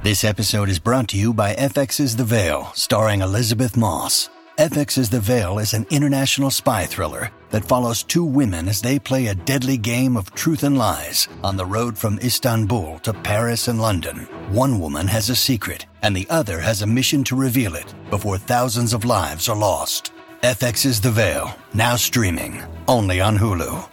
This episode is brought to you by FX's The Veil, starring Elizabeth Moss. FX's The Veil is an international spy thriller that follows two women as they play a deadly game of truth and lies on the road from Istanbul to Paris and London. One woman has a secret, and the other has a mission to reveal it before thousands of lives are lost. FX's The Veil, now streaming, only on Hulu.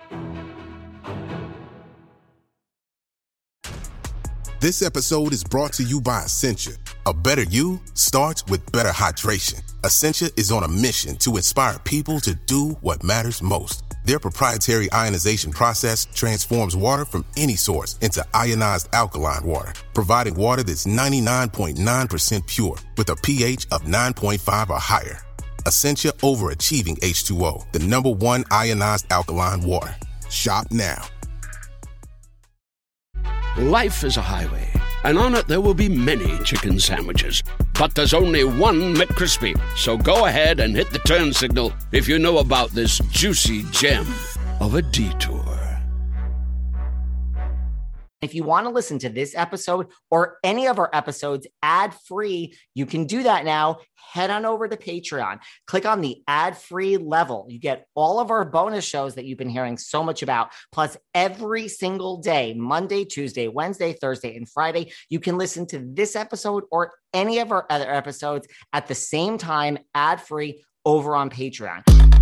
This episode is brought to you by Essentia. A better you starts with better hydration. Essentia is on a mission to inspire people to do what matters most. Their proprietary ionization process transforms water from any source into ionized alkaline water, providing water that's 99.9% pure with a pH of 9.5 or higher. Essentia Overachieving H2O, the #1 ionized alkaline water. Shop now. Life is a highway, and on it there will be many chicken sandwiches. But there's only one McCrispy. So go ahead and hit the turn signal if you know about this juicy gem of a detour. If you want to listen to this episode or any of our episodes ad-free, you can do that now. Head on over to Patreon. Click on the ad-free level. You get all of our bonus shows that you've been hearing so much about. Plus, every single day, Monday, Tuesday, Wednesday, Thursday, and Friday, you can listen to this episode or any of our other episodes at the same time, ad-free, over on Patreon.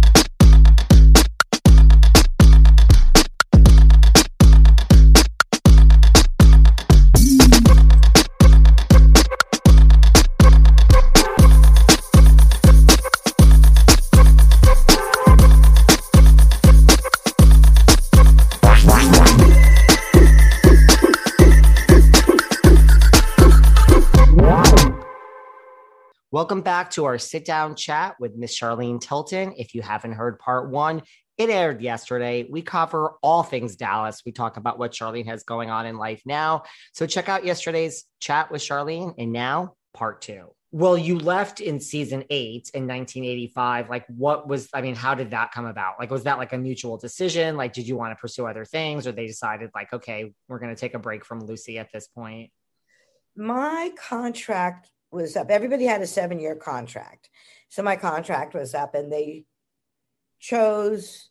Welcome back to our sit-down chat with Miss Charlene Tilton. If you haven't heard part one, it aired yesterday. We cover all things Dallas. We talk about what Charlene has going on in life now. So check out yesterday's chat with Charlene, and now part two. Well, you left in season 8 in 1985. How did that come about? Was that a mutual decision? Did you want to pursue other things, or they decided okay, we're going to take a break from Lucy at this point? My contract was up. Everybody had a 7-year contract. So my contract was up and they chose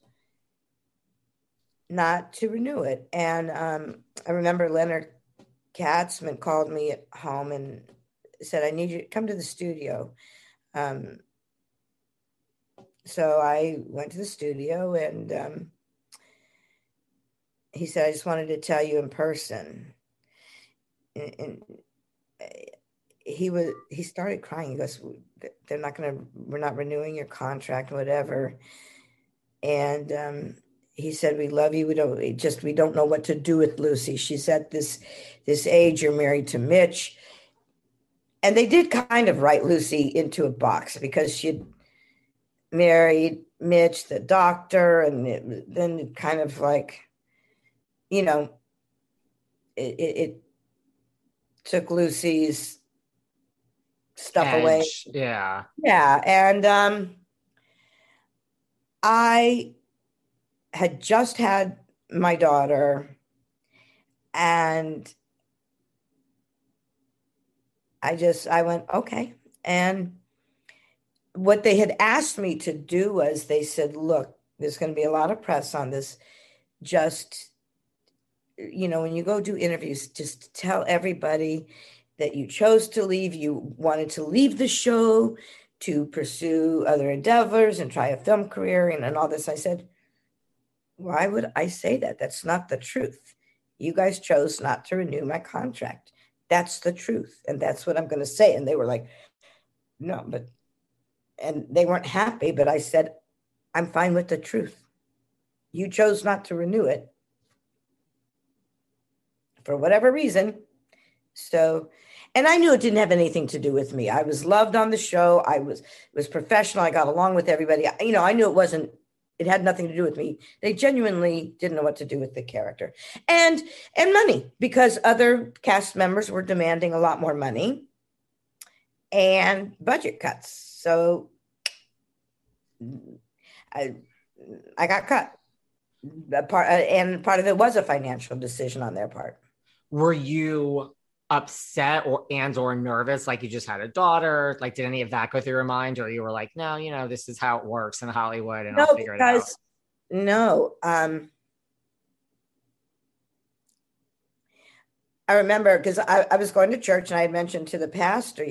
not to renew it. And I remember Leonard Katzman called me at home and said, I need you to come to the studio. So I went to the studio and he said, I just wanted to tell you in person. And he started crying. He goes, we're not renewing your contract, whatever. And he said, we love you. We don't know what to do with Lucy. She's at this age. You're married to Mitch. And they did kind of write Lucy into a box because she'd married Mitch, the doctor. And then it kind of it took Lucy's stuff away. Yeah. And I had just had my daughter and I went, okay. And what they had asked me to do was they said, look, there's going to be a lot of press on this. Just, when you go do interviews, just tell everybody that you chose to leave. You wanted to leave the show to pursue other endeavors and try a film career and all this. I said, why would I say that? That's not the truth. You guys chose not to renew my contract. That's the truth. And that's what I'm going to say. And they were like, no, and they weren't happy, but I said, I'm fine with the truth. You chose not to renew it for whatever reason. So, and I knew it didn't have anything to do with me. I was loved on the show. I was professional. I got along with everybody. I knew it had nothing to do with me. They genuinely didn't know what to do with the character and money, because other cast members were demanding a lot more money and budget cuts. So I got cut. And part of it was a financial decision on their part. Were you upset or nervous, like you just had a daughter? Like, did any of that go through your mind, or you were like, no, this is how it works in Hollywood, and I'll figure it out? No. I remember because I was going to church and I had mentioned to the pastor,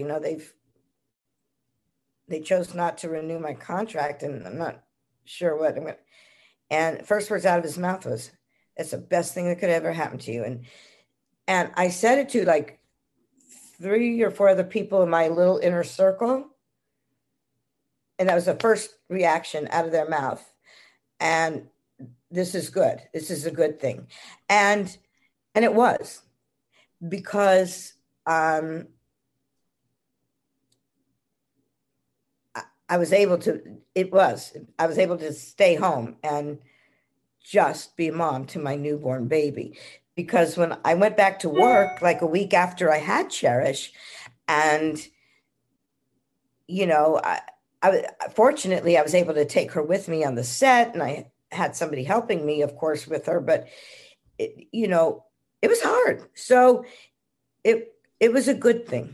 they chose not to renew my contract, and I'm not sure what I'm going to. And first words out of his mouth was, "It's the best thing that could ever happen to you." And I said it to like 3 or 4 other people in my little inner circle. And that was the first reaction out of their mouth. And this is good. This is a good thing. And it was, because I was able to stay home and just be a mom to my newborn baby. Because when I went back to work, like a week after I had Cherish, and, fortunately I was able to take her with me on the set, and I had somebody helping me, of course, with her, but it was hard. So it was a good thing.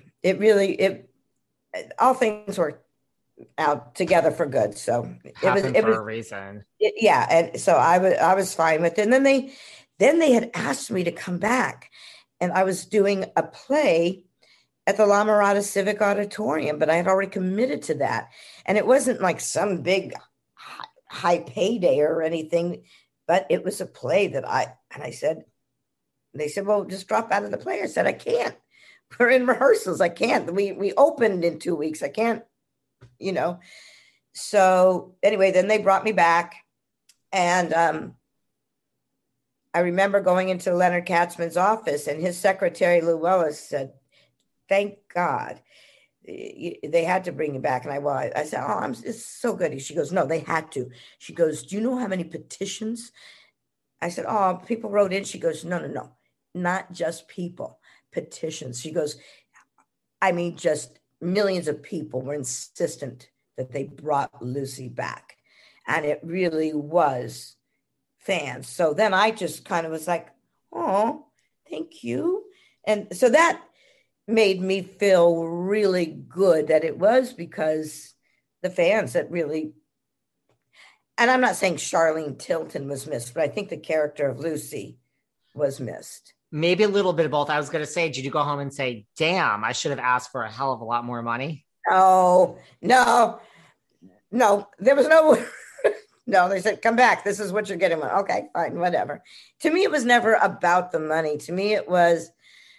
All things worked out together for good. So it was a reason. And so I was fine with it. And then they had asked me to come back, and I was doing a play at the La Mirada Civic Auditorium, but I had already committed to that. And it wasn't like some big high payday or anything, but it was a play that they said, well, just drop out of the play. I said, I can't. We're in rehearsals. I can't. We opened in 2 weeks. I can't, So anyway, then they brought me back, and I remember going into Leonard Katzman's office, and his secretary, Lou Wellis, said, thank God they had to bring you back. And I said, it's so good. She goes, no, they had to. She goes, do you know how many petitions? I said, people wrote in. She goes, no, not just people, petitions. She goes, I mean, just millions of people were insistent that they brought Lucy back. And it really was fans. So then I just kind of was like, oh, thank you. And so that made me feel really good that it was because the fans that really, and I'm not saying Charlene Tilton was missed, but I think the character of Lucy was missed. Maybe a little bit of both. I was going to say, did you go home and say, damn, I should have asked for a hell of a lot more money? Oh, no, there was no... No, they said, come back. This is what you're getting. Okay, fine, whatever. To me, it was never about the money. To me, it was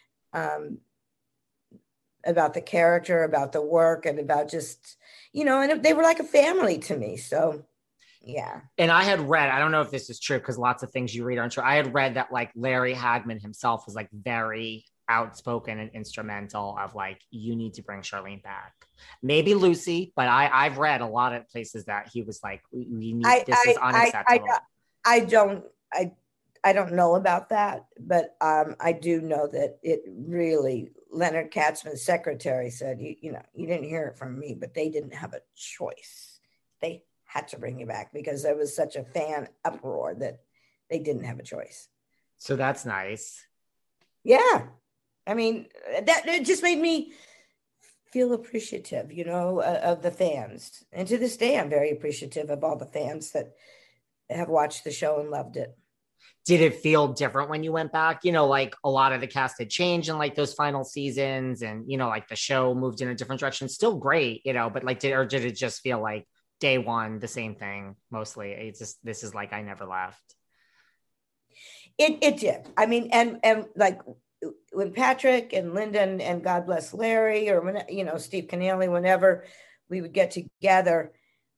about the character, about the work, and about just, and they were like a family to me. So, yeah. And I had read, I don't know if this is true, because lots of things you read aren't true. I had read that like Larry Hagman himself was like very outspoken and instrumental of like, you need to bring Charlene back. Maybe Lucy, but I've read a lot of places that he was like, this is unacceptable. I don't know about that, but I do know that it really, Leonard Katzman's secretary said, you didn't hear it from me, but they didn't have a choice. They had to bring you back because there was such a fan uproar that they didn't have a choice. So that's nice. Yeah. I mean, that it just made me feel appreciative, of the fans. And to this day, I'm very appreciative of all the fans that have watched the show and loved it. Did it feel different when you went back? Like a lot of the cast had changed in like those final seasons, and, like the show moved in a different direction. Still great, but like, did it just feel like day one, the same thing mostly? It's just, this is like, I never left. It did. I mean, and like, when Patrick and Linda and God bless Larry, or when, Steve Canale, whenever we would get together,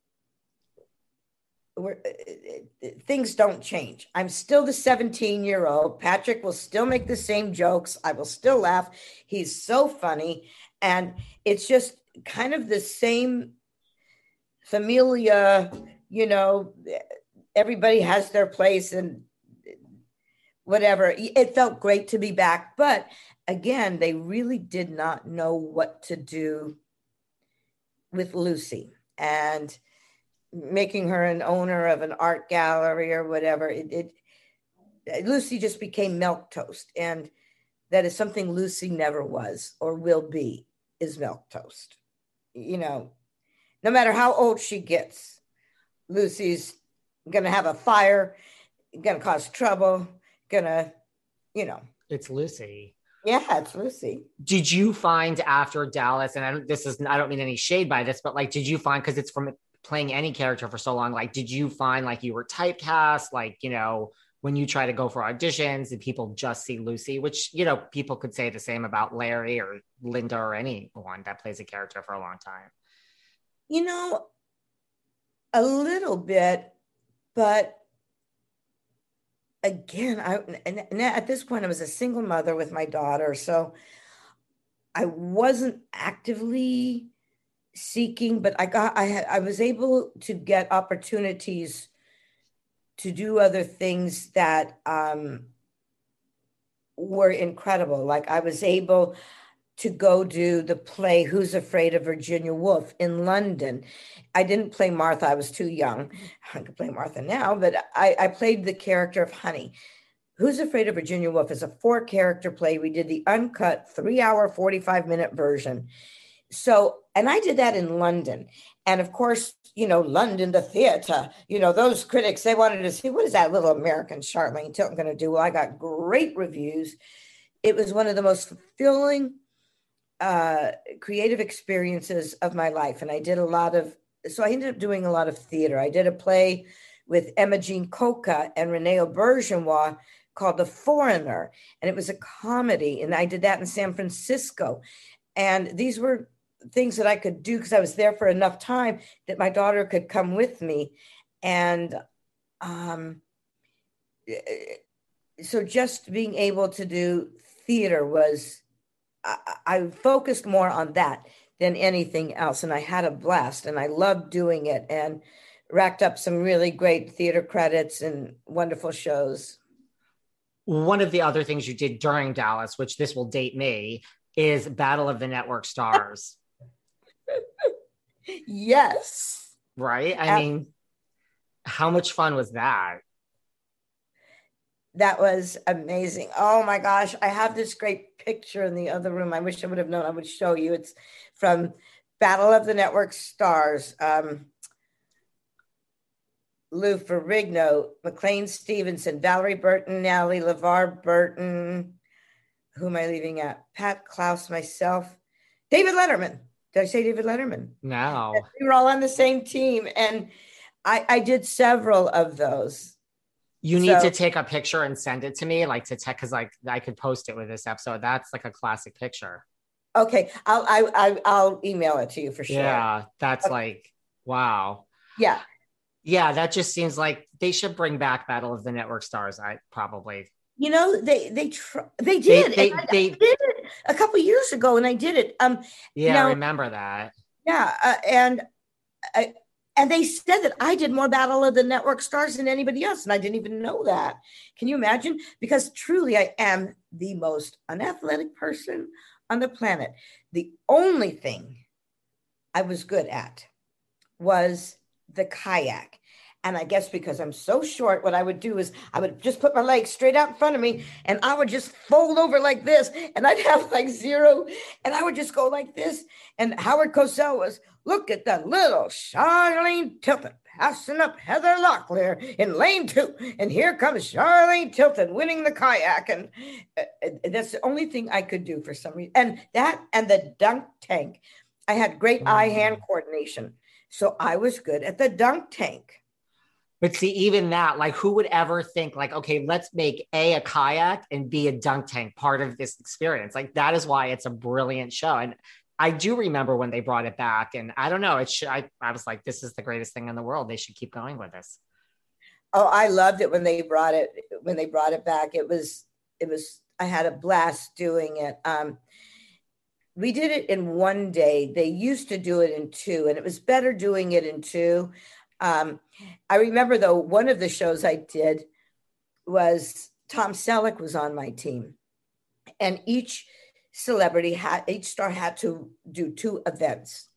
things don't change. I'm still the 17-year-old. Patrick will still make the same jokes. I will still laugh. He's so funny. And it's just kind of the same familia, everybody has their place and whatever. It felt great to be back. But again, they really did not know what to do with Lucy, and making her an owner of an art gallery or whatever. Lucy just became milquetoast. And that is something Lucy never was or will be, is milquetoast. You know, no matter how old she gets, Lucy's going to have a fire, going to cause trouble, going to, you know. It's Lucy. Yeah, it's Lucy. Did you find after Dallas, and I don't mean any shade by this, but like, did you find, because it's from playing any character for so long, like, did you find like you were typecast, like, you know, when you try to go for auditions and people just see Lucy, which, you know, people could say the same about Larry or Linda or anyone that plays a character for a long time? You know, a little bit, but again, and at this point I was a single mother with my daughter, so I wasn't actively seeking, but I was able to get opportunities to do other things that were incredible. Like I was able to go do the play Who's Afraid of Virginia Woolf in London. I didn't play Martha. I was too young. I could play Martha now, but I played the character of Honey. Who's Afraid of Virginia Woolf is a 4-character play. We did the uncut 3-hour, 45-minute version. So, and I did that in London. And of course, you know, London, the theater, you know, those critics, they wanted to see, what is that little American Charlene Tilton going to do? Well, I got great reviews. It was one of the most fulfilling creative experiences of my life. And I did so I ended up doing a lot of theater. I did a play with Emma Jean Coca and Renee Auberjonois called The Foreigner. And it was a comedy. And I did that in San Francisco. And these were things that I could do because I was there for enough time that my daughter could come with me. And so just being able to do theater was, I focused more on that than anything else. And I had a blast and I loved doing it and racked up some really great theater credits and wonderful shows. One of the other things you did during Dallas, which this will date me, is Battle of the Network Stars. Yes. Right? I mean, how much fun was that? That was amazing. Oh my gosh. I have this great picture in the other room. I wish I would have known. I would show you. It's from Battle of the Network Stars. Lou Ferrigno, McLean Stevenson, Valerie Bertinelli, LeVar Burton. Who am I leaving out? Pat Klaus, myself, David Letterman. Did I say David Letterman? No. We were all on the same team. And I did several of those. You need to take a picture and send it to me, like to check, because like I could post it with this episode. That's like a classic picture. Okay, I'll email it to you for sure. Yeah, that's okay. Like, wow. Yeah. Yeah, that just seems like they should bring back Battle of the Network Stars. I probably. You know, they did. They did it a couple of years ago, and I did it. Yeah, I remember that. Yeah, and they said that I did more Battle of the Network Stars than anybody else, and I didn't even know that. Can you imagine? Because truly, I am the most unathletic person on the planet. The only thing I was good at was the kayak. And I guess because I'm so short, what I would do is I would just put my legs straight out in front of me and I would just fold over like this and I'd have like zero and I would just go like this. And Howard Cosell was, look at the little Charlene Tilton passing up Heather Locklear in lane 2. And here comes Charlene Tilton winning the kayak. And that's the only thing I could do for some reason. And that and the dunk tank, I had great eye-hand coordination. So I was good at the dunk tank. But see, even that, like, who would ever think, like, okay, let's make a kayak and B, a dunk tank part of this experience? Like, that is why it's a brilliant show. And I do remember when they brought it back, and I don't know, I was like, this is the greatest thing in the world. They should keep going with this. Oh, I loved it when they brought it back. It was, I had a blast doing it. We did it in one day. They used to do it in 2, and it was better doing it in 2. I remember though, one of the shows I did was Tom Selleck was on my team, and each star had to do 2 events.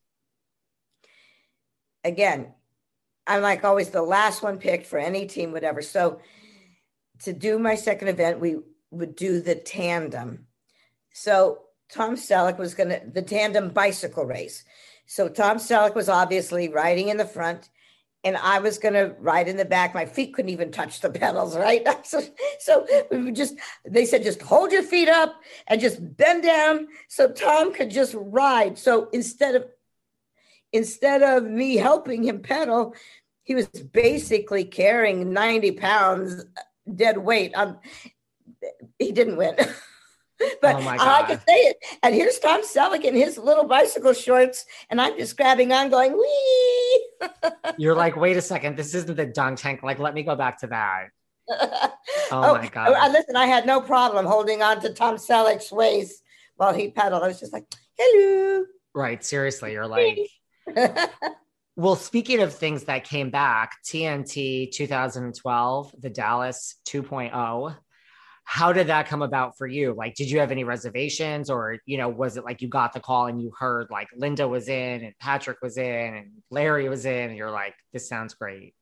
Again, I'm like always the last one picked for any team, whatever. So to do my second event, we would do the tandem. So Tom Selleck was the tandem bicycle race. So Tom Selleck was obviously riding in the front, and I was going to ride in the back. My feet couldn't even touch the pedals, right? So we would they said, just hold your feet up and just bend down so Tom could just ride. So instead of me helping him pedal, he was basically carrying 90 pounds dead weight. He didn't win. But I can say it. And here's Tom Selleck in his little bicycle shorts, and I'm just grabbing on, going, wee. You're like, wait a second, this isn't the dunk tank. Like, let me go back to that. Oh my God. Listen, I had no problem holding on to Tom Selleck's waist while he pedaled. I was just like, hello. Right. Seriously, you're like. Well, speaking of things that came back, TNT 2012, the Dallas 2.0. How did that come about for you? Like, did you have any reservations, or, was it like you got the call and you heard like Linda was in and Patrick was in and Larry was in, and you're like, this sounds great?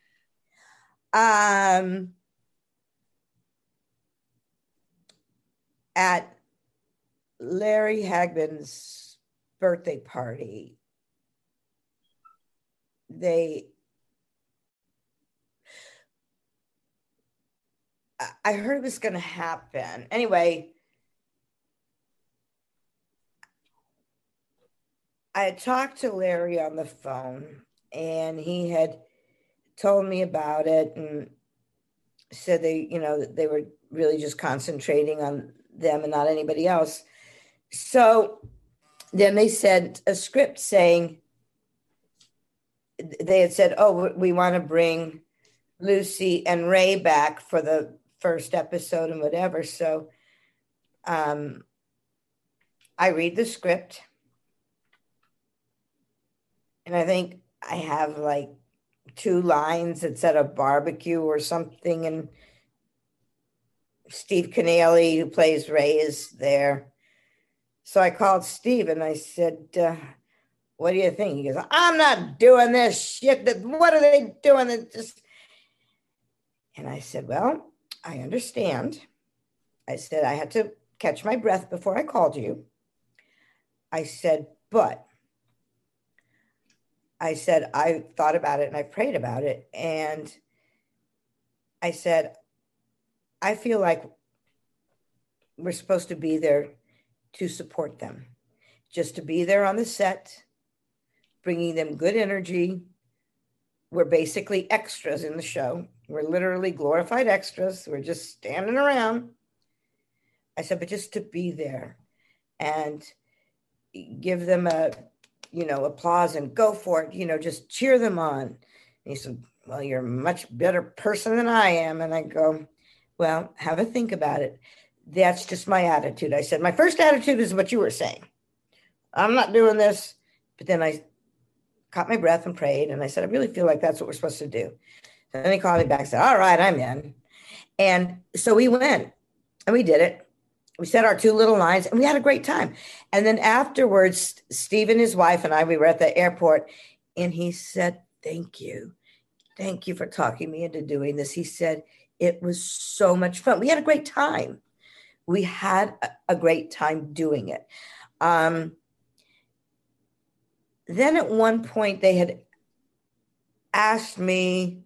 At Larry Hagman's birthday party, I heard it was going to happen. Anyway, I had talked to Larry on the phone, and he had told me about it and said they were really just concentrating on them and not anybody else. So then they sent a script saying, they had said, oh, we want to bring Lucy and Ray back for the first episode and whatever. So I read the script, and I think I have like 2 lines that said a barbecue or something, and Steve Canale, who plays Ray, is there. So I called Steve and I said, what do you think? He goes, I'm not doing this shit. What are they doing? And I said, well, I understand. I said, I had to catch my breath before I called you. I said, but I said, I thought about it and I prayed about it. And I said, I feel like we're supposed to be there to support them, just to be there on the set, bringing them good energy. We're basically extras in the show. We're literally glorified extras. We're just standing around. I said, but just to be there and give them applause and go for it, just cheer them on. And he said, well, you're a much better person than I am. And I go, well, have a think about it. That's just my attitude. I said, my first attitude is what you were saying. I'm not doing this. But then I caught my breath and prayed. And I said, I really feel like that's what we're supposed to do. And then he called me back and said, all right, I'm in. And so we went and we did it. We said our 2 little lines and we had a great time. And then afterwards, Steve and his wife and I, we were at the airport, and he said, thank you. Thank you for talking me into doing this. He said, it was so much fun. We had a great time. We had a great time doing it. Then at one point they had asked me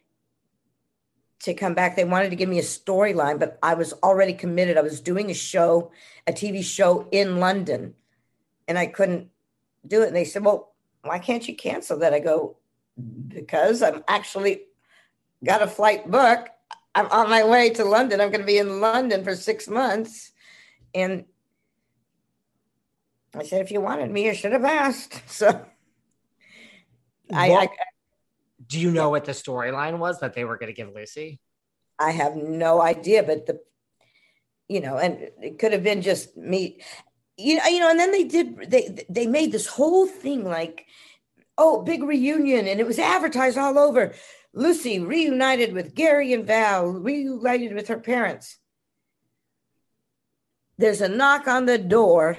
to come back. They wanted to give me a storyline, but I was already committed. I was doing a TV show in London, and I couldn't do it. And they said, well, why can't you cancel that? I go, because I'm actually got a flight book. I'm on my way to London. I'm going to be in London for 6 months. And I said, if you wanted me, you should have asked. So do you know what the storyline was that they were going to give Lucy? I have no idea, but and it could have been just me, and then they made this whole thing like, oh, big reunion. And it was advertised all over. Lucy reunited with Gary and Val, reunited with her parents. There's a knock on the door.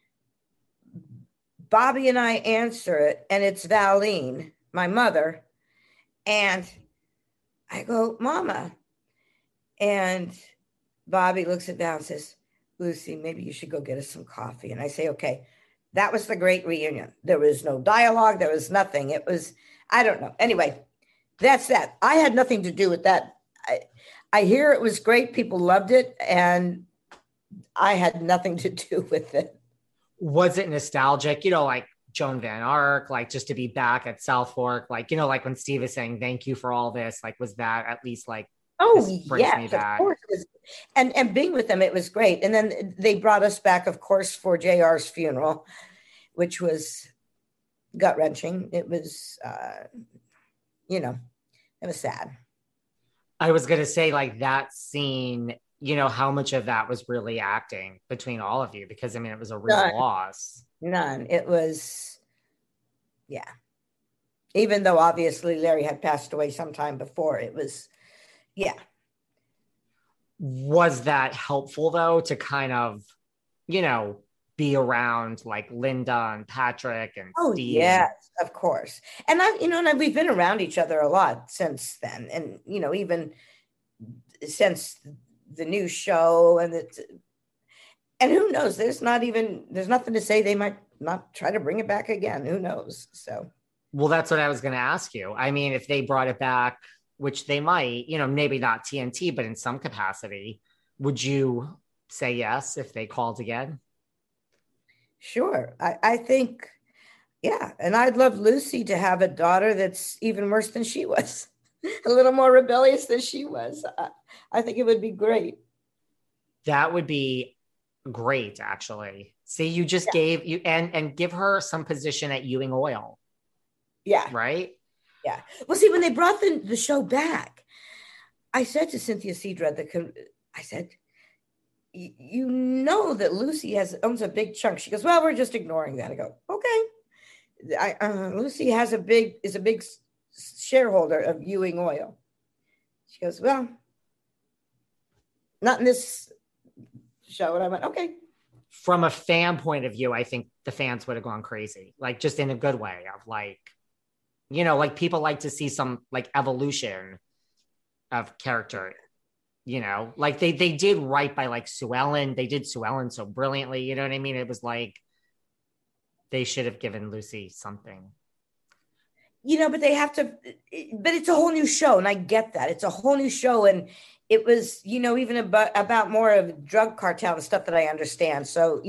Bobby and I answer it, and it's Valine, my mother. And I go, Mama. And Bobby looks at Val and says, Lucy, maybe you should go get us some coffee. And I say, okay, that was the great reunion. There was no dialogue. There was nothing. It was, I don't know. Anyway, that's that. I had nothing to do with that. I hear it was great. People loved it. And I had nothing to do with it. Was it nostalgic? Like Joan Van Ark, like just to be back at South Fork, like, like when Steve is saying, thank you for all this, like, was that at least like, oh, yes, of course. And being with them, it was great. And then they brought us back, of course, for JR's funeral, which was gut-wrenching. It was, it was sad. I was going to say, like, that scene, how much of that was really acting between all of you? Because, I mean, it was a real loss. None. It was, yeah. Even though obviously Larry had passed away sometime before, it was, yeah. Was that helpful though, to kind of, be around like Linda and Patrick and Steve? Yes, of course. And we've been around each other a lot since then. And, even since the new show and who knows, there's nothing to say they might not try to bring it back again. Who knows? So. Well, that's what I was going to ask you. I mean, if they brought it back, which they might, maybe not TNT, but in some capacity, would you say yes if they called again? Sure. I think, yeah. And I'd love Lucy to have a daughter that's even worse than she was, a little more rebellious than she was. I think it would be great. That would be great, actually. See, you just gave you and give her some position at Ewing Oil. Yeah. Right? Yeah. Well, see, when they brought the show back, I said to Cynthia Cedra, I said, you know that Lucy owns a big chunk. She goes, well, we're just ignoring that. I go, okay. Lucy is a big shareholder of Ewing Oil. She goes, well, not in this show. And I went, okay. From a fan point of view, I think the fans would have gone crazy, like just in a good way of like, like people like to see some like evolution of character, like they did right by like Sue Ellen. They did Sue Ellen so brilliantly. You know what I mean? It was like, they should have given Lucy something. But they have to, but it's a whole new show. And I get that. It's a whole new show. And it was, even about more of drug cartel and stuff that I understand. So,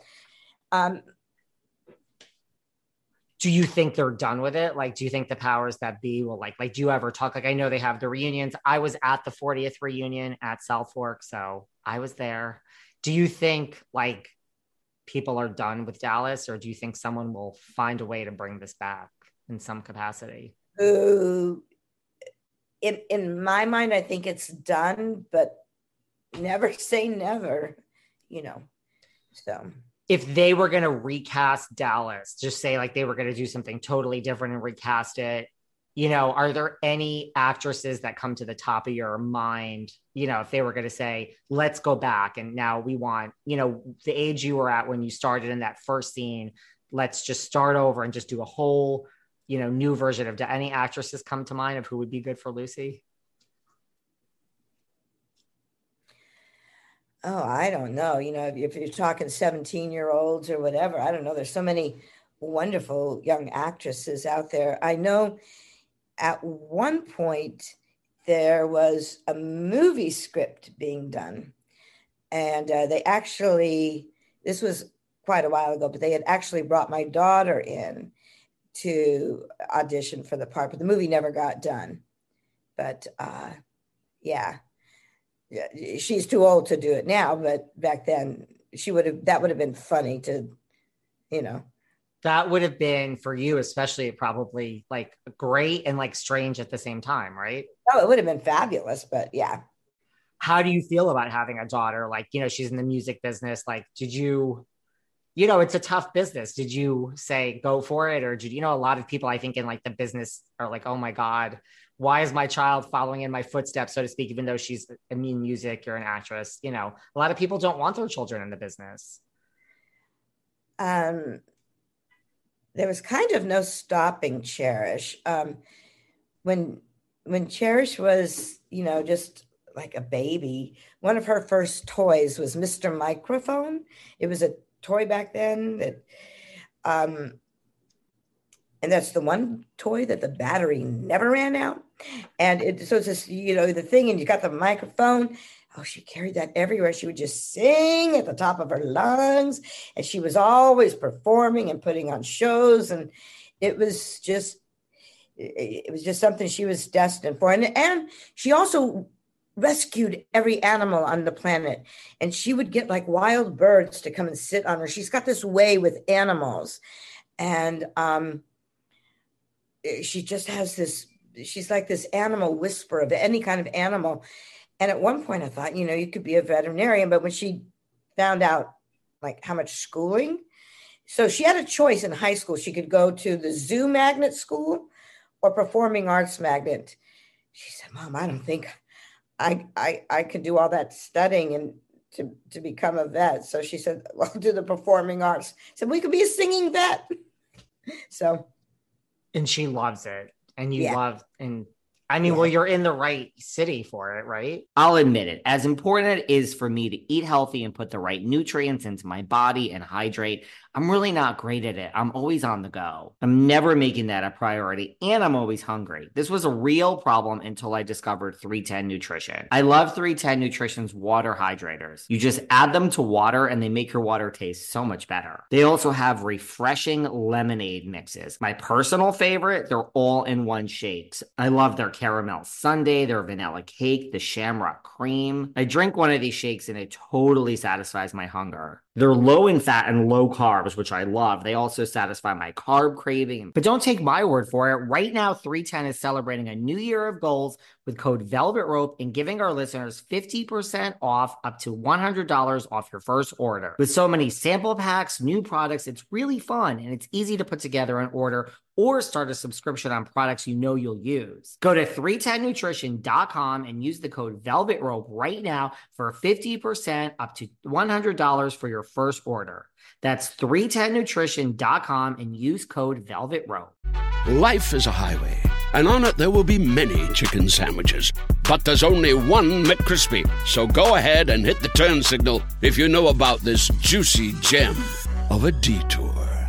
do you think they're done with it? Like, do you think the powers that be will like, do you ever talk? Like, I know they have the reunions. I was at the 40th reunion at South Fork, so I was there. Do you think like people are done with Dallas, or do you think someone will find a way to bring this back in some capacity? In my mind, I think it's done, but never say never, so. If they were going to recast Dallas, just say like they were going to do something totally different and recast it, are there any actresses that come to the top of your mind, if they were going to say, let's go back and now we want, the age you were at when you started in that first scene, let's just start over and just do a whole, new version of any actresses come to mind of who would be good for Lucy? Oh, I don't know. If you're talking 17-year-olds or whatever, I don't know. There's so many wonderful young actresses out there. I know at one point there was a movie script being done. And this was quite a while ago, but they had actually brought my daughter in to audition for the part, but the movie never got done. But yeah. She's too old to do it now, but back then that would have been funny to, That would have been for you, especially probably like great and like strange at the same time, right? Oh, it would have been fabulous, but yeah. How do you feel about having a daughter? Like, she's in the music business. Like, did you, it's a tough business. Did you say go for it? Or did a lot of people I think in like the business are like, oh my God, why is my child following in my footsteps, so to speak, even though she's in music or an actress? A lot of people don't want their children in the business. There was kind of no stopping Cherish. When Cherish was, just like a baby. One of her first toys was Mr. Microphone. It was a toy back then that, and that's the one toy that the battery never ran out. And so it's just, the thing, and you got the microphone. Oh, she carried that everywhere. She would just sing at the top of her lungs. And she was always performing and putting on shows. And it was just something she was destined for. And she also rescued every animal on the planet. And she would get like wild birds to come and sit on her. She's got this way with animals. And she just has this, she's like this animal whisperer of any kind of animal. And at one point I thought, you could be a veterinarian, but when she found out like how much schooling, so she had a choice in high school. She could go to the zoo magnet school or performing arts magnet. She said, Mom, I don't think I could do all that studying and to become a vet. So she said, well, do the performing arts. I said, we could be a singing vet. So. And she loves it. And you love, and I mean, well, you're in the right city for it, right? I'll admit it. As important it is for me to eat healthy and put the right nutrients into my body and hydrate, I'm really not great at it. I'm always on the go. I'm never making that a priority, and I'm always hungry. This was a real problem until I discovered 310 Nutrition. I love 310 Nutrition's water hydrators. You just add them to water and they make your water taste so much better. They also have refreshing lemonade mixes. My personal favorite, they're all-in-one shakes. I love their caramel sundae, their vanilla cake, the shamrock cream. I drink one of these shakes and it totally satisfies my hunger. They're low in fat and low carbs, which I love. They also satisfy my carb craving. But don't take my word for it. Right now, 310 is celebrating a new year of goals with code Velvet Rope and giving our listeners 50% off up to $100 off your first order. With so many sample packs, new products, it's really fun and it's easy to put together an order or start a subscription on products you'll use. Go to 310nutrition.com and use the code Velvet Rope right now for 50% up to $100 for your first order. That's 310nutrition.com and use code Velvet Rope. Life is a highway, and on it there will be many chicken sandwiches. But there's only one McCrispy. So go ahead and hit the turn signal if you know about this juicy gem of a detour.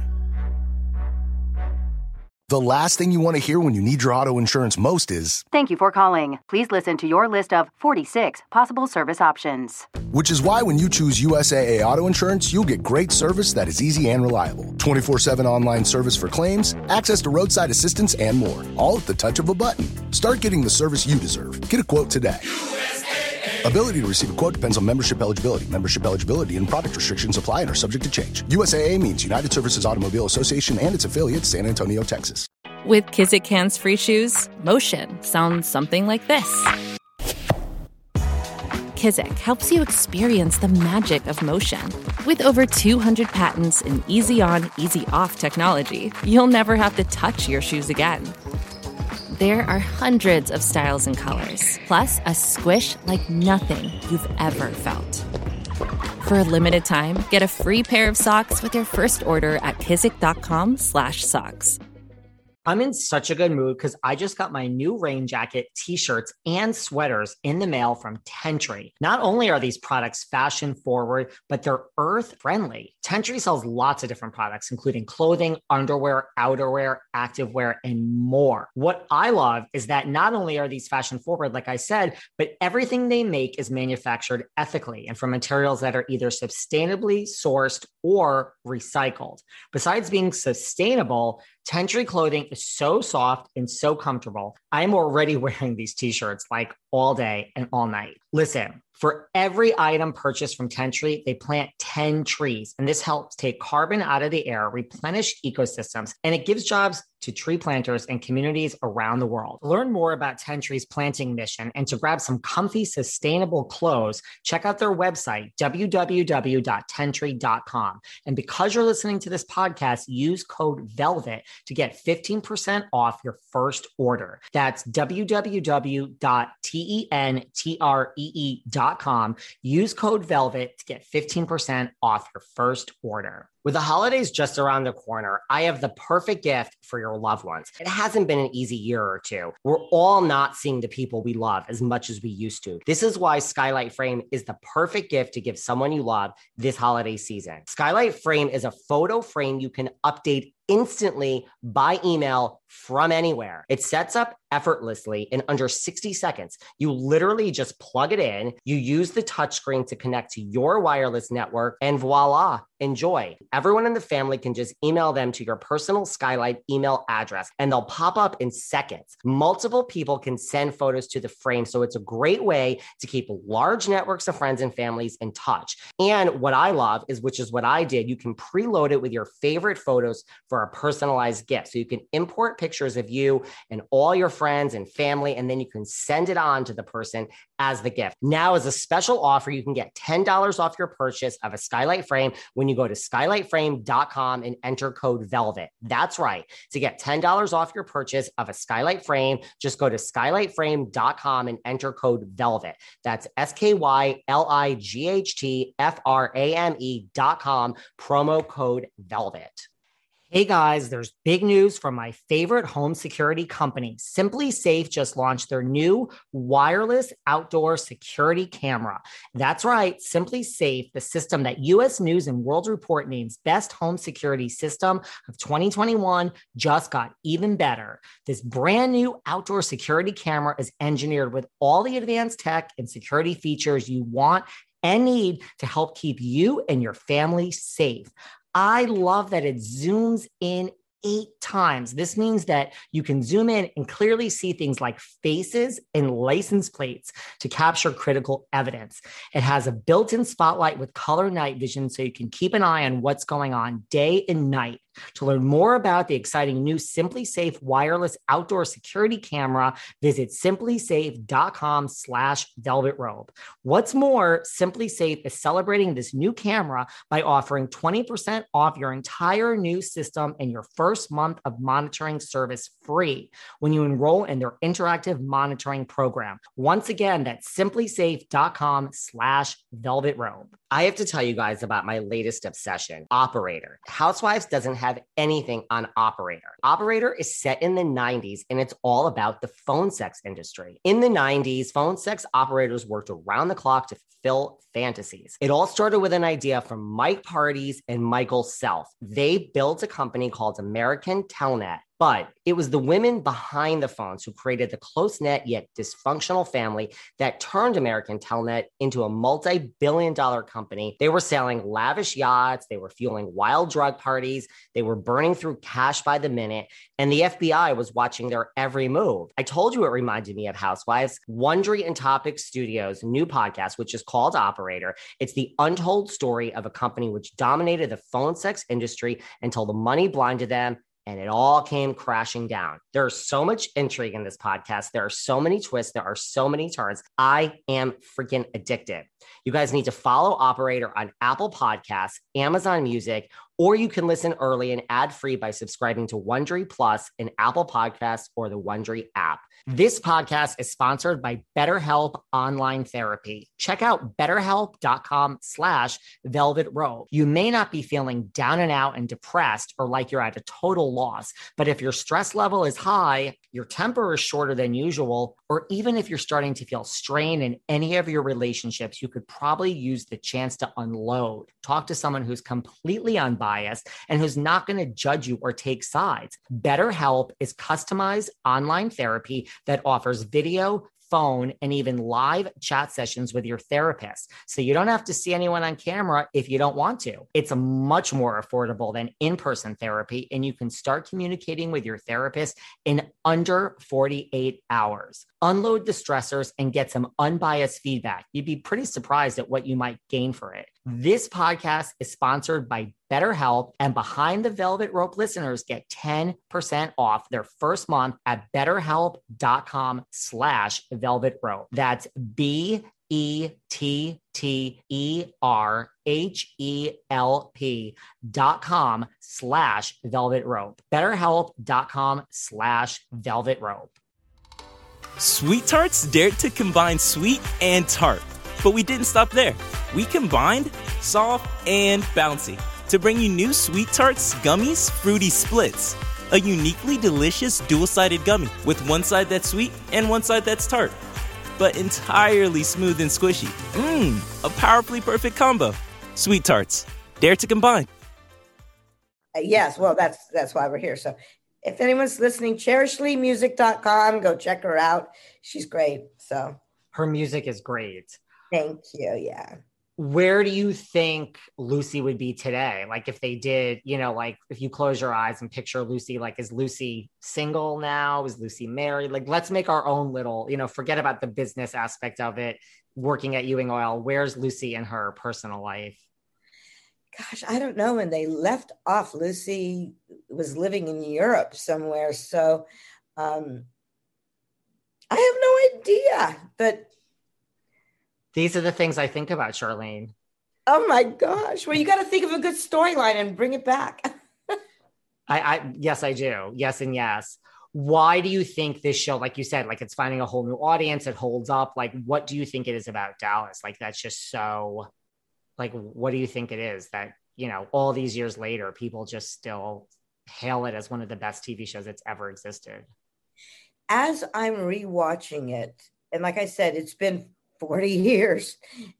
The last thing you want to hear when you need your auto insurance most is, "Thank you for calling. Please listen to your list of 46 possible service options." which is why when you choose USAA Auto Insurance, you'll get great service that is easy and reliable. 24/7 online service for claims, access to roadside assistance, and more. All at the touch of a button. Start getting the service you deserve. Get a quote today. USAA. Ability to receive a quote depends on membership eligibility. Membership eligibility and product restrictions apply and are subject to change. USAA means United Services Automobile Association and its affiliates, San Antonio, Texas. With Kizik hands-free shoes, motion sounds something like this. Kizik helps you experience the magic of motion. With over 200 patents and easy-on, easy-off technology, you'll never have to touch your shoes again. There are hundreds of styles and colors, plus a squish like nothing you've ever felt. For a limited time, get a free pair of socks with your first order at kizik.com/socks. I'm in such a good mood because I just got my new rain jacket, t-shirts, and sweaters in the mail from Tentry. Not only are these products fashion forward, but they're earth friendly. Tentry sells lots of different products, including clothing, underwear, outerwear, activewear, and more. What I love is that not only are these fashion forward, like I said, but everything they make is manufactured ethically and from materials that are either sustainably sourced or recycled. Besides being sustainable, Tentry clothing is so soft and so comfortable. I'm already wearing these t-shirts like all day and all night. Listen, for every item purchased from Tentry, they plant 10 trees, and this helps take carbon out of the air, replenish ecosystems, and it gives jobs to tree planters and communities around the world. Learn more about Tentry's planting mission and to grab some comfy, sustainable clothes, check out their website, www.tentry.com. And because you're listening to this podcast, use code VELVET to get 15% off your first order. That's www.tentry.com. PENTREE.com. Use code VELVET to get 15% off your first order. With the holidays just around the corner, I have the perfect gift for your loved ones. It hasn't been an easy year or two. We're all not seeing the people we love as much as we used to. This is why Skylight Frame is the perfect gift to give someone you love this holiday season. Skylight Frame is a photo frame you can update instantly by email from anywhere. It sets up effortlessly in under 60 seconds. You literally just plug it in, you use the touchscreen to connect to your wireless network, and voila, enjoy. Everyone in the family can just email them to your personal Skylight email address and they'll pop up in seconds. Multiple people can send photos to the frame, so it's a great way to keep large networks of friends and families in touch. And what I love is, which is what I did, you can preload it with your favorite photos for a personalized gift. So you can import pictures of you and all your friends and family, and then you can send it on to the person as the gift. Now, as a special offer, you can get $10 off your purchase of a Skylight Frame when you go to skylightframe.com and enter code VELVET. That's right. To get $10 off your purchase of a Skylight Frame, just go to skylightframe.com and enter code VELVET. That's SKYLIGHTFRAME.com, promo code VELVET. Hey guys, there's big news from my favorite home security company. Simply Safe just launched their new wireless outdoor security camera. That's right, Simply Safe, the system that US News and World Report names best home security system of 2021, just got even better. This brand new outdoor security camera is engineered with all the advanced tech and security features you want and need to help keep you and your family safe. I love that it zooms in 8 times. This means that you can zoom in and clearly see things like faces and license plates to capture critical evidence. It has a built-in spotlight with color night vision, so you can keep an eye on what's going on day and night. To learn more about the exciting new Simply Safe wireless outdoor security camera, visit simplysafe.com/velvetrobe. What's more, Simply Safe is celebrating this new camera by offering 20% off your entire new system and your first month of monitoring service free when you enroll in their interactive monitoring program. Once again, that's simplysafe.com/velvetrobe. I have to tell you guys about my latest obsession, Operator. Housewives doesn't have anything on Operator. Operator is set in the 90s and it's all about the phone sex industry. In the 90s, phone sex operators worked around the clock to fulfill fantasies. It all started with an idea from Mike Pardes and Michael Self. They built a company called American Telnet. But it was the women behind the phones who created the close-knit yet dysfunctional family that turned American Telnet into a multi-billion-dollar company. They were sailing lavish yachts. They were fueling wild drug parties. They were burning through cash by the minute. And the FBI was watching their every move. I told you it reminded me of Housewives. Wondery and Topic Studios' new podcast, which is called Operator. It's the untold story of a company which dominated the phone sex industry until the money blinded them and it all came crashing down. There's so much intrigue in this podcast. There are so many twists. There are so many turns. I am freaking addicted. You guys need to follow Operator on Apple Podcasts, Amazon Music, or you can listen early and ad-free by subscribing to Wondery Plus in Apple Podcasts or the Wondery app. This podcast is sponsored by BetterHelp Online Therapy. Check out betterhelp.com/velvetrobe. You may not be feeling down and out and depressed or like you're at a total loss, but if your stress level is high, your temper is shorter than usual, or even if you're starting to feel strain in any of your relationships, you could probably use the chance to unload. Talk to someone who's completely unbiased and who's not going to judge you or take sides. BetterHelp is customized online therapy that offers video, phone, and even live chat sessions with your therapist. So you don't have to see anyone on camera if you don't want to. It's much more affordable than in-person therapy, and you can start communicating with your therapist in under 48 hours. Unload the stressors and get some unbiased feedback. You'd be pretty surprised at what you might gain for it. This podcast is sponsored by BetterHelp, and Behind the Velvet Rope listeners get 10% off their first month at betterhelp.com/velvetrope. That's BETTERHELP.com/velvetrope. BetterHelp.com/velvetrope. Sweet Tarts dared to combine sweet and tart. But we didn't stop there. We combined soft and bouncy to bring you new Sweet Tarts Gummies Fruity Splits. A uniquely delicious dual-sided gummy with one side that's sweet and one side that's tart. But entirely smooth and squishy. A powerfully perfect combo. Sweet Tarts. Dare to combine. Yes, well, that's why we're here. So if anyone's listening, cherishlymusic.com, go check her out. She's great. So her music is great. Thank you. Yeah. Where do you think Lucy would be today? Like if they did, like if you close your eyes and picture Lucy, like is Lucy single now? Is Lucy married? Like let's make our own little, forget about the business aspect of it, working at Ewing Oil. Where's Lucy in her personal life? Gosh, I don't know. When they left off, Lucy was living in Europe somewhere. So I have no idea, but these are the things I think about, Charlene. Oh my gosh. Well, you got to think of a good storyline and bring it back. Yes, I do. Yes. And yes. Why do you think this show, like you said, like it's finding a whole new audience, it holds up? Like, what do you think it is about Dallas? Like, that's just so, like, what do you think it is that, all these years later, people just still hail it as one of the best TV shows that's ever existed? As I'm rewatching it, and like I said, it's been 40 years.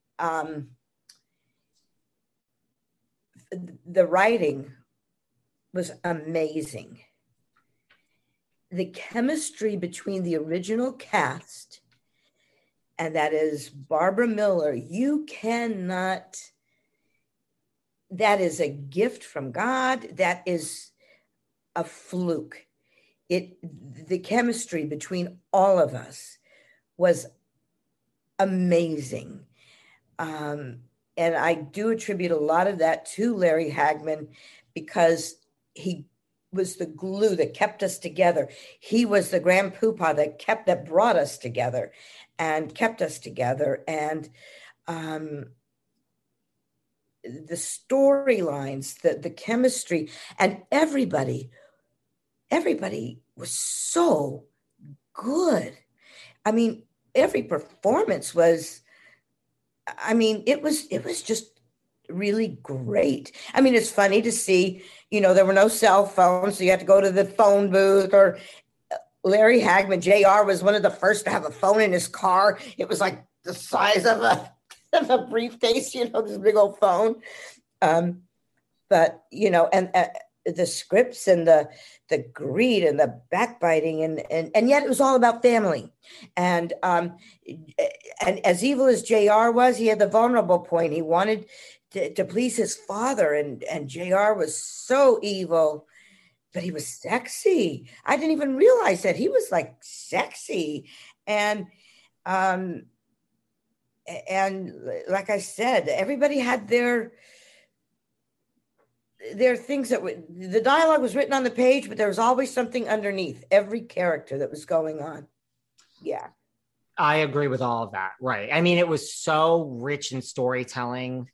The writing was amazing. The chemistry between the original cast, and that is Barbara Miller, that is a gift from God. That is a fluke. The chemistry between all of us was amazing. And I do attribute a lot of that to Larry Hagman because he was the glue that kept us together. He was the grand poobah that brought us together and kept us together. And the storylines, the chemistry, and everybody was so good. I mean, every performance was, it was just really great. I mean, it's funny to see, there were no cell phones, so you had to go to the phone booth. Or Larry Hagman, JR, was one of the first to have a phone in his car. It was like the size of a briefcase, this big old phone. But, and the scripts and the greed and the backbiting and yet it was all about family. And as evil as JR was, he had the vulnerable point. He wanted to please his father, and JR was so evil, but he was sexy. I didn't even realize that he was like sexy. And like I said, everybody had their things the dialogue was written on the page, but there was always something underneath every character that was going on. Yeah. I agree with all of that. Right. I mean, it was so rich in storytelling,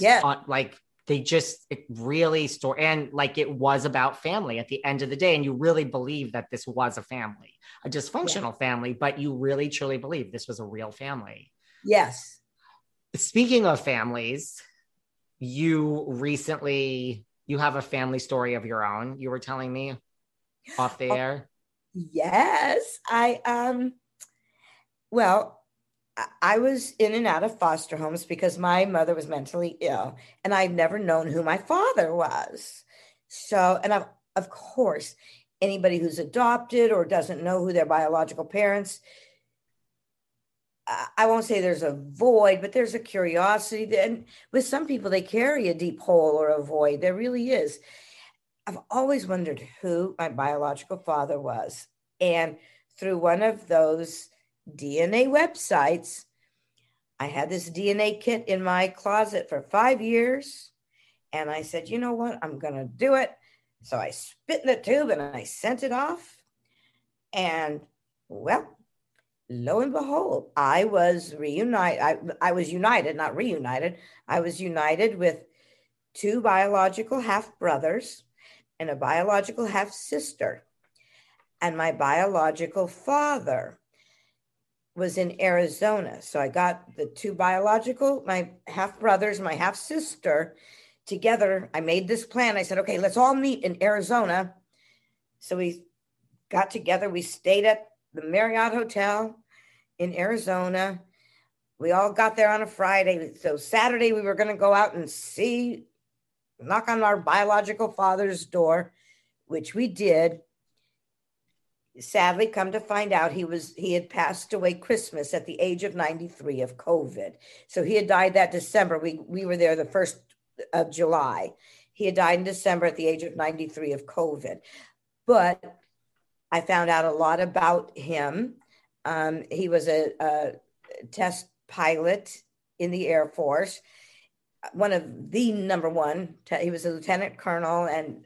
it really and like it was about family at the end of the day. And you really believe that this was a family, a dysfunctional family, but you really truly believe this was a real family. Yes. Speaking of families, you have a family story of your own. You were telling me off the air. Yes. I was in and out of foster homes because my mother was mentally ill and I've never known who my father was. So, and of course, anybody who's adopted or doesn't know who their biological parents, I won't say there's a void, but there's a curiosity. And with some people, they carry a deep hole or a void. There really is. I've always wondered who my biological father was. And through one of those DNA websites, I had this DNA kit in my closet for 5 years. And I said, you know what? I'm going to do it. So I spit in the tube and I sent it off. And well, lo and behold, I was reunited. I was united, not reunited. I was united with 2 biological half brothers and a biological half sister. And my biological father was in Arizona. So I got the two biological, my half brothers, my half sister together. I made this plan. I said, okay, let's all meet in Arizona. So we got together. We stayed at the Marriott Hotel in Arizona. We all got there on a Friday. So Saturday, we were going to go out and knock on our biological father's door, which we did. Sadly, come to find out, he had passed away Christmas at the age of 93 of COVID. So he had died that December. We were there the 1st of July. He had died in December at the age of 93 of COVID. But I found out a lot about him. He was a test pilot in the Air Force, one of the number one. He was a lieutenant colonel, and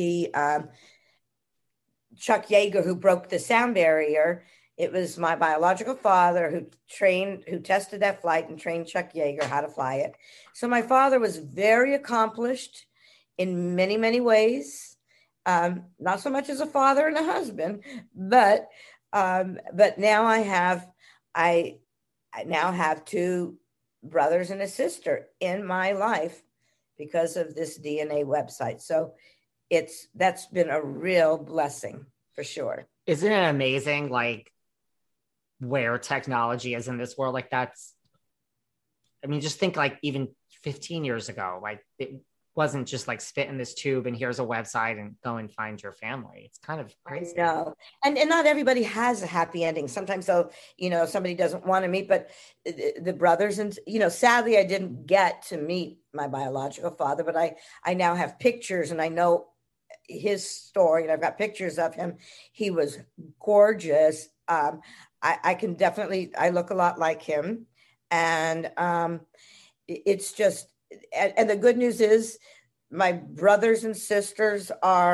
Chuck Yeager, who broke the sound barrier. It was my biological father who tested that flight and trained Chuck Yeager how to fly it. So my father was very accomplished in many, many ways. Not so much as a father and a husband, but now I now have two brothers and a sister in my life because of this DNA website. So that's been a real blessing for sure. Isn't it amazing, like, where technology is in this world? Like, just think, like, even 15 years ago, like, it wasn't just like spit in this tube and here's a website and go and find your family. It's kind of crazy. I know. And not everybody has a happy ending. Sometimes somebody doesn't want to meet, but the brothers and, sadly I didn't get to meet my biological father, but I now have pictures and I know his story and I've got pictures of him. He was gorgeous. I can definitely, I look a lot like him. And it's just, and the good news is my brothers and sisters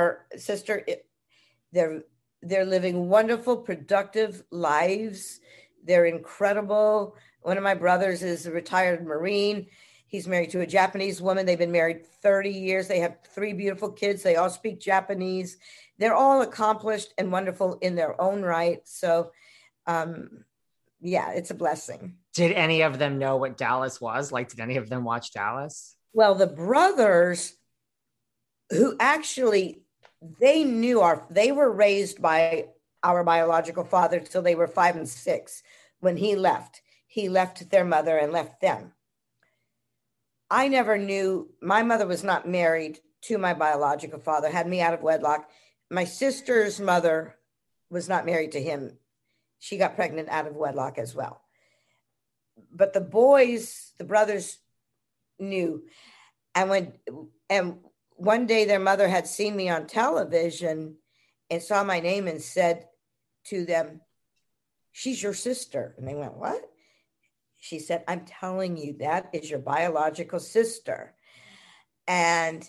they're living wonderful, productive lives. They're incredible. One of my brothers is a retired Marine. He's married to a Japanese woman. They've been married 30 years. They have 3 beautiful kids. They all speak Japanese. They're all accomplished and wonderful in their own right. So, it's a blessing. Did any of them know what Dallas was? Like, did any of them watch Dallas? Well, the brothers who actually, they were raised by our biological father till they were 5 and 6. When he left their mother and left them. I never knew, my mother was not married to my biological father, had me out of wedlock. My sister's mother was not married to him. She got pregnant out of wedlock as well. But the brothers knew. And one day their mother had seen me on television and saw my name and said to them, "She's your sister." And they went, "What?" She said, "I'm telling you, that is your biological sister." And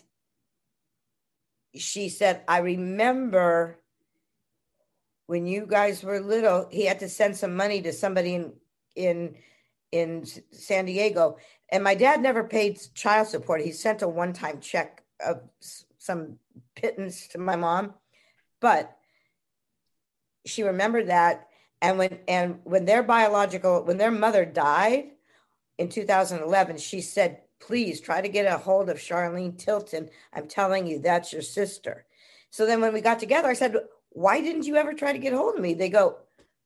she said, "I remember when you guys were little, he had to send some money to somebody in San Diego. And my dad never paid child support. He sent a one-time check of some pittance to my mom. But she remembered that. And when their mother died in 2011, she said, "Please try to get a hold of Charlene Tilton. I'm telling you, that's your sister." So then when we got together, I said, "Why didn't you ever try to get a hold of me?" They go,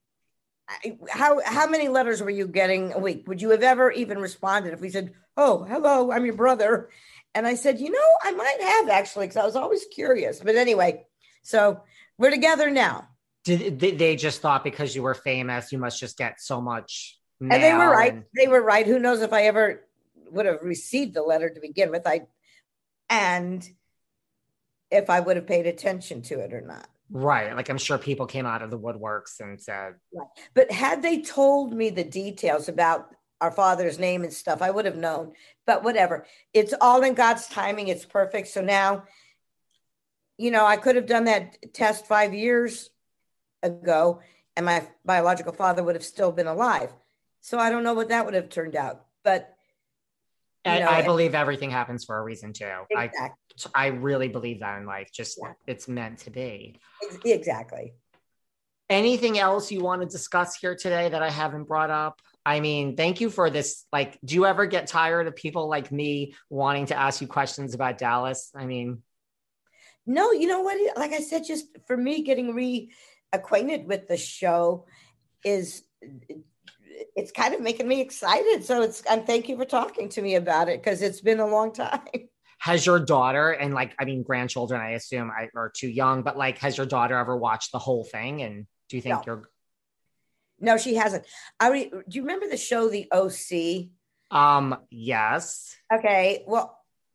how many letters were you getting a week? Would you have ever even responded if we said, "Oh, hello, I'm your brother"? And I said, I might have actually, because I was always curious. But anyway, so we're together now. Did they just thought because you were famous, you must just get so much mail? And they were right. They were right. Who knows if I ever would have received the letter to begin with, and if I would have paid attention to it or not. Right. Like, I'm sure people came out of the woodworks and said. Right. But had they told me the details about our father's name and stuff, I would have known. But whatever. It's all in God's timing. It's perfect. So now, I could have done that test 5 years ago and my biological father would have still been alive. So I don't know what that would have turned out. But I believe everything happens for a reason too. Exactly. I really believe that in life. It's meant to be. Exactly. Anything else you want to discuss here today that I haven't brought up? I mean, thank you for this. Like, do you ever get tired of people like me wanting to ask you questions about Dallas? I mean, no, you know what? Like I said, just for me, getting reacquainted with the show it's kind of making me excited. So and thank you for talking to me about it, because it's been a long time. Has your daughter and grandchildren, I assume, are too young, but has your daughter ever watched the whole thing? And do you think No, she hasn't. Do you remember the show, The OC? Yes. Okay. Well,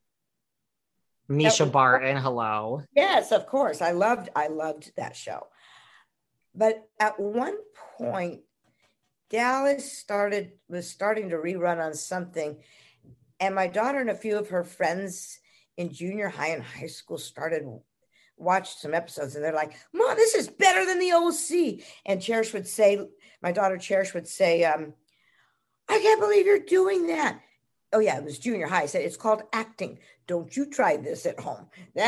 Misha Barton. Hello. Yes, of course. I loved that show. But at one point, Dallas was starting to rerun on something. And my daughter and a few of her friends in junior high and high school watched some episodes, and they're like, Mom, this is better than the OC. And my daughter Cherish would say, I can't believe you're doing that. Oh yeah, it was junior high. I said, it's called acting. Don't you try this at home.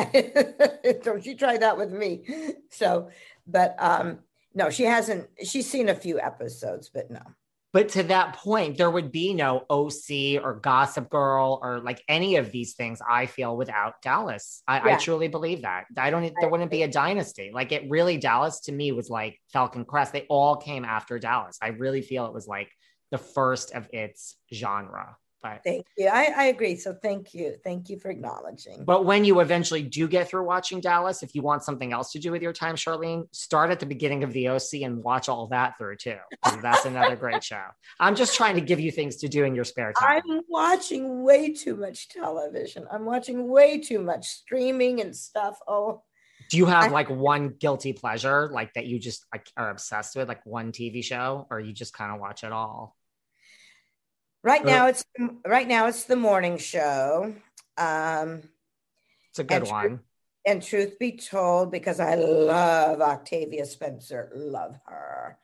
Don't you try that with me. So, but no, she hasn't. She's seen a few episodes, but no. But to that point, there would be no OC or Gossip Girl or any of these things, I feel, without Dallas. I truly believe that. There wouldn't be a dynasty. It really, Dallas to me was like Falcon Crest. They all came after Dallas. I really feel it was the first of its genre. But thank you. I agree. So thank you. Thank you for acknowledging. But when you eventually do get through watching Dallas, if you want something else to do with your time, Charlene, start at the beginning of the OC and watch all that through too. That's another great show. I'm just trying to give you things to do in your spare time. I'm watching way too much television. I'm watching way too much streaming and stuff. Oh, do you have one guilty pleasure that you just are obsessed with, one TV show, or you just kind of watch it all? Right now it's the morning show. It's a good one. And truth be told, because I love Octavia Spencer, love her.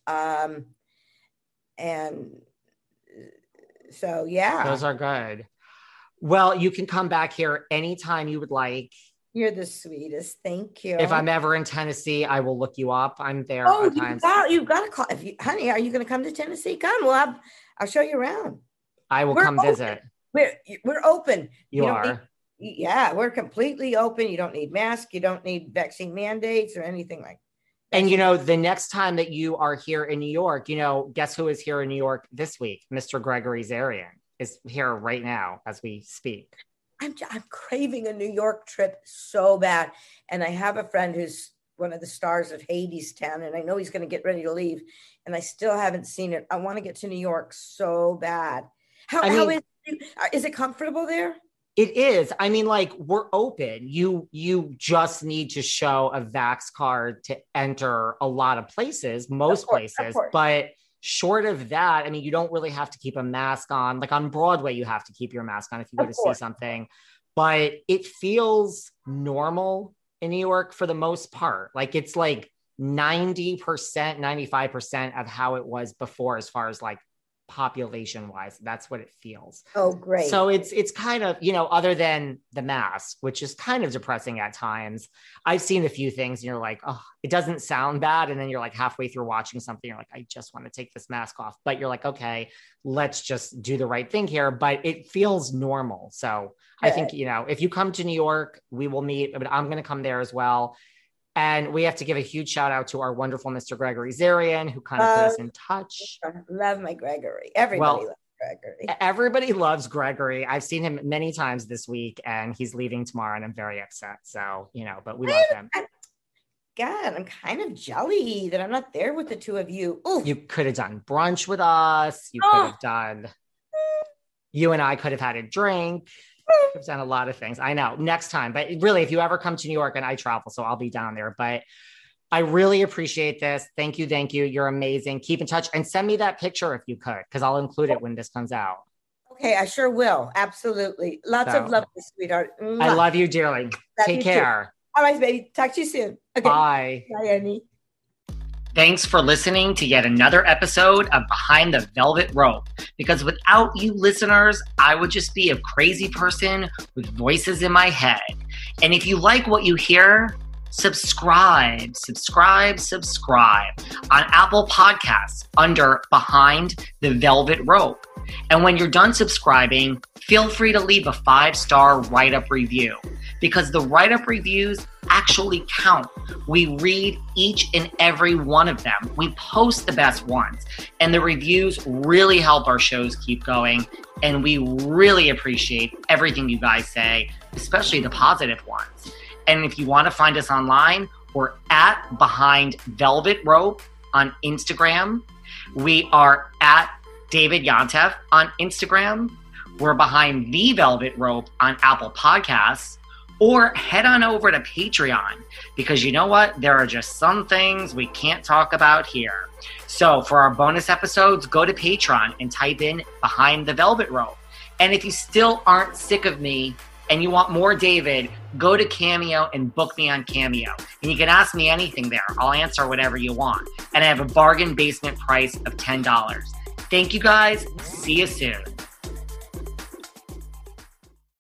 And so, yeah. Those are good. Well, you can come back here anytime you would like. You're the sweetest. Thank you. If I'm ever in Tennessee, I will look you up. I'm there. Oh, you've got to call. Honey, are you going to come to Tennessee? Come. I'll show you around. I will come visit. We're open. You are. We're completely open. You don't need masks. You don't need vaccine mandates or anything like that. And, the next time that you are here in New York, guess who is here in New York this week? Mr. Gregory Zarian is here right now as we speak. I'm craving a New York trip so bad. And I have a friend who's one of the stars of Hadestown, and I know he's going to get ready to leave, and I still haven't seen it. I want to get to New York so bad. How is it comfortable there? It is. I mean, we're open. You just need to show a Vax card to enter a lot of places, most places, but short of that, I mean, you don't really have to keep a mask on. On Broadway, you have to keep your mask on if you go to see something, but it feels normal in New York for the most part. It's 90%, 95% of how it was before, as far as population wise. That's what it feels. Oh, great. So it's kind of, other than the mask, which is kind of depressing at times. I've seen a few things and you're like, oh, it doesn't sound bad. And then you're halfway through watching something, you're I just want to take this mask off, but you're okay, let's just do the right thing here. But it feels normal. So I think, if you come to New York, we will meet, but I'm going to come there as well. And we have to give a huge shout out to our wonderful Mr. Gregory Zarian, who kind of put us in touch. Love my Gregory. Everybody loves Gregory. Everybody loves Gregory. I've seen him many times this week, and he's leaving tomorrow, and I'm very upset. So, but we love him. God, I'm kind of jelly that I'm not there with the two of you. Ooh. You could have done brunch with us. You and I could have had a drink. I've done a lot of things. I know, next time. But really, if you ever come to New York, and I travel, so I'll be down there. But I really appreciate this. Thank you. You're amazing. Keep in touch and send me that picture if you could, because I'll include it when this comes out. Okay, I sure will. Absolutely. Lots of love, sweetheart. I love you dearly. Take care. Too. All right, baby. Talk to you soon. Okay. Bye. Bye, Annie. Thanks for listening to yet another episode of Behind the Velvet Rope. Because without you listeners, I would just be a crazy person with voices in my head. And if you like what you hear, subscribe on Apple Podcasts under Behind the Velvet Rope. And when you're done subscribing, feel free to leave a 5-star write-up review, because the write-up reviews actually count. We read each and every one of them. We post the best ones, and the reviews really help our shows keep going. And we really appreciate everything you guys say, especially the positive ones. And if you want to find us online, we're at Behind Velvet Rope on Instagram. We are at David Yontef on Instagram. We're Behind the Velvet Rope on Apple Podcasts. Or head on over to Patreon, because you know what? There are just some things we can't talk about here. So for our bonus episodes, go to Patreon and type in Behind the Velvet Rope. And if you still aren't sick of me and you want more David, go to Cameo and book me on Cameo. And you can ask me anything there. I'll answer whatever you want. And I have a bargain basement price of $10. Thank you guys. See you soon.